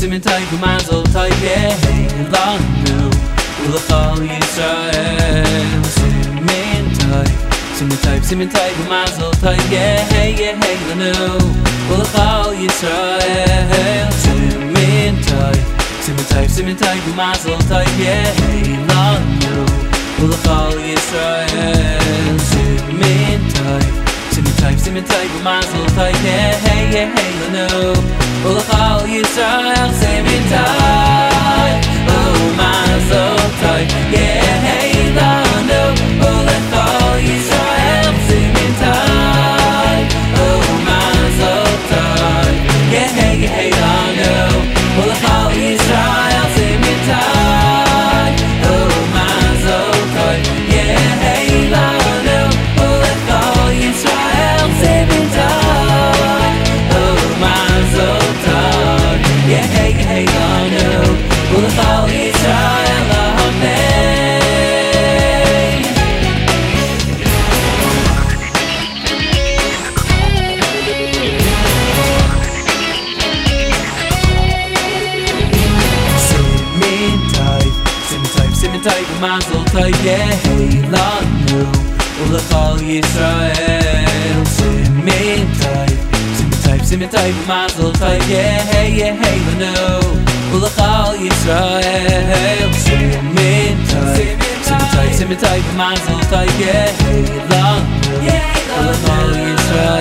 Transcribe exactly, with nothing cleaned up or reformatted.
simin tay mazel tay lanu ulachal Yisrael simin tay simin tay simin tay mazel tay lanu ulachal Yisrael simin tay simin tay simin tay mazel tay lanu ulachal Yisrael simin tay simin tay simin tay mazel tay lanu ulachal Yisrael simin tay oh mazel tay lanu ulachal Yisrael simin tay oh mazel tay lanu ulachal Yisrael simin tay oh mazel tay lanu ulachal Yisrael simin tay oh mazel tay lanu ulachal Yisrael amen. Simin tay simin tay simin tay mazel tay lanu ulachal Yisrael simin tay simin tay simin tay mazel tay lanu ulachal Yisrael simin tay simin tay simin tay mazel tay lanu ulachal Yisrael